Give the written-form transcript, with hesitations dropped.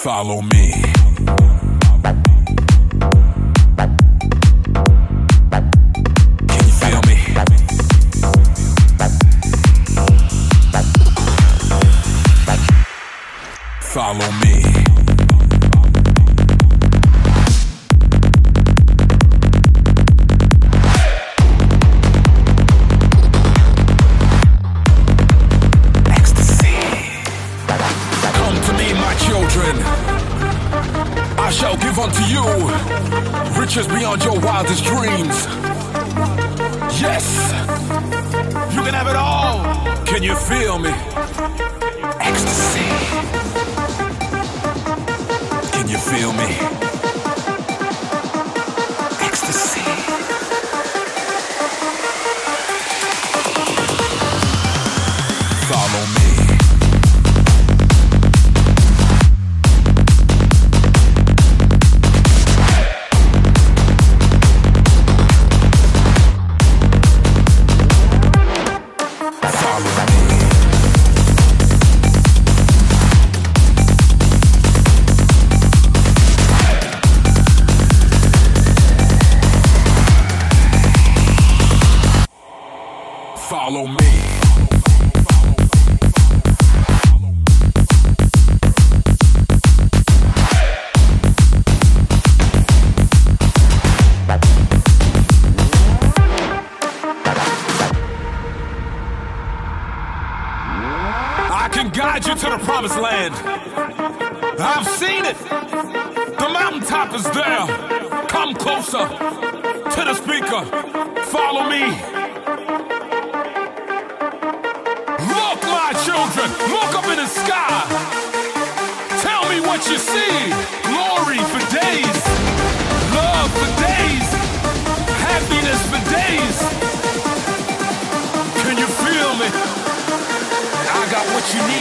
Follow me. Can you feel me? Follow me. I shall give unto you riches beyond your wildest dreams. Yes, you can have it all. Can you feel me? Ecstasy. Can you feel me? Ecstasy. Follow me. Follow me. I can guide you to the promised land. I've seen it. The mountaintop is there. Come closer to the speaker. Follow me. Look, my children, look up in the sky. Tell me what you see. Glory for days, love for days, happiness for days. Can you feel me? I got what you need.